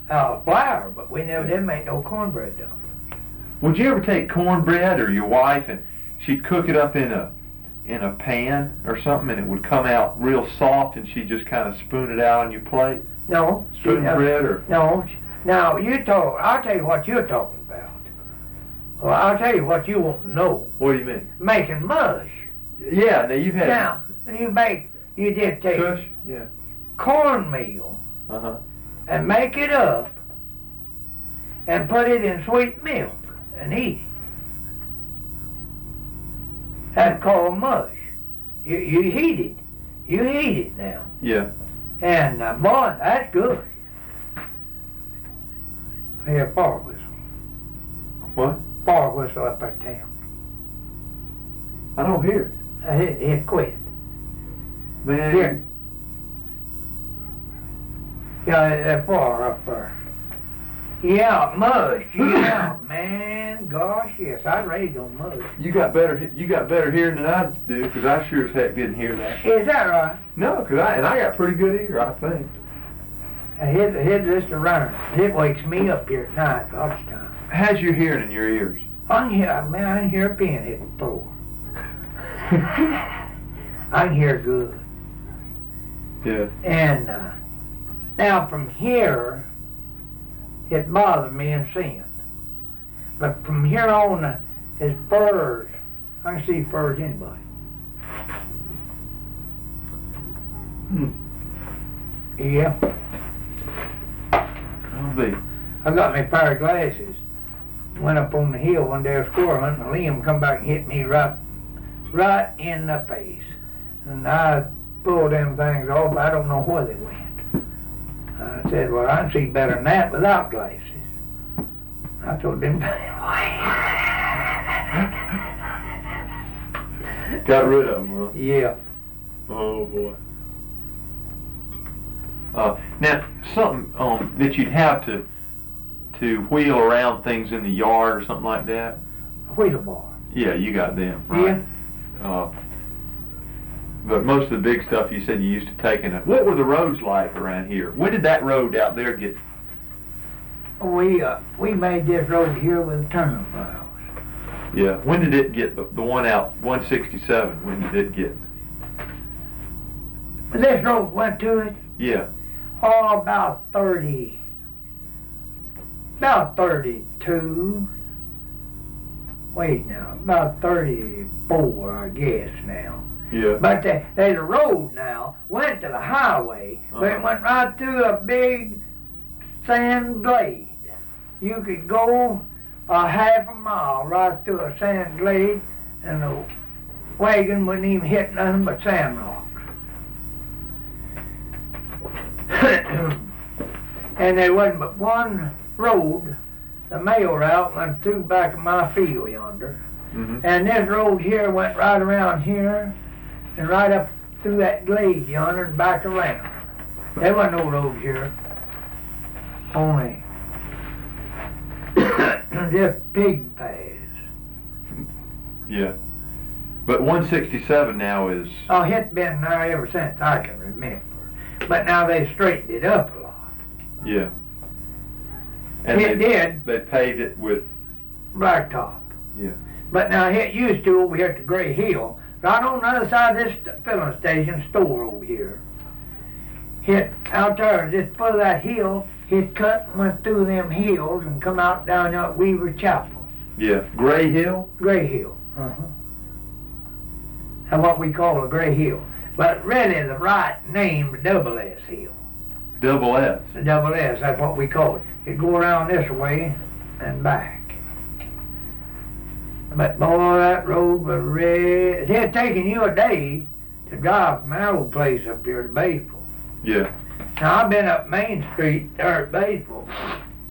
Flour, but we never did make no cornbread dumplings. Would you ever take cornbread, or your wife, and she'd cook it up in a pan or something, and it would come out real soft, and she'd just kind of spoon it out on your plate? No. Spoon bread, or? No. Now, I'll tell you what you're talking about. Well, I'll tell you what you want to know. What do you mean? Making mush. Yeah, now you've had... Now, you just take Kush? Yeah. cornmeal Uh-huh. and make it up and put it in sweet milk and eat it. That's called mush. You heat it. You heat it now. Yeah. And boy, that's good. I hear fire whistle. What? Fire whistle up at town. I don't hear it. It quit. Man. Here. Yeah, that fire up there. Yeah, mush. Yeah, man. Gosh, yes, I raised on mush. You got better hearing than I do, because I sure as heck didn't hear that. Is that right? No, I got pretty good ear, I think. Here's just a runner. It wakes me up here at night lots of times. How's your hearing in your ears? I can hear a pin hit the floor. I can hear good. Yeah. And now from here, it bothered me in seeing. But from here on, his furs, I can see furs anybody. Yeah. I'll be. I got my pair of glasses. Went up on the hill one day squirrel hunting, and Liam come back and hit me right in the face. And I pulled them things off, I don't know where they went. I said, well, I can see better than that without glasses. I told them, Got rid of them, huh? yeah. Oh, boy. Now, something that you'd have to wheel around things in the yard or something like that? Wheeler bar. Yeah, you got them, right? Yeah. But most of the big stuff you said you used to take in it. What were the roads like around here? When did that road out there get... We made this road here with turning plows. Yeah, when did it get, the one out, 167, when did it get? This road went to it? Yeah. Oh, about 32. Wait now, about 34, I guess now. Yeah. But there's a road now, went to the highway, but it went right through a big sand glade. You could go a half a mile right through a sand glade, and the wagon wouldn't even hit nothing but sand rocks. And there wasn't but one road. The mail route went through back of my field yonder. Mm-hmm. And this road here went right around here and right up through that glade yonder and back around. There wasn't no road here. Only just pig paths. Yeah. But 167 now is... Oh, it's been there ever since I can remember. But now they straightened it up a lot. Yeah. And It did. They paved it with... Blacktop. Yeah. But now it used to over here at the Gray Hill, right on the other side of this filling station store over here. Hit out there, just foot of that hill, it cut and went through them hills and come out down there at Weaver Chapel. Yeah. Gray Hill? Gray Hill. Uh-huh. That's what we call a Gray Hill. But really the right name is Double S Hill. Double S? The Double S, that's what we call it. It go around this way and back. But boy, that road was red. It had taken you a day to drive from our old place up here to Batesville. Yeah. Now I've been up Main Street there at Batesville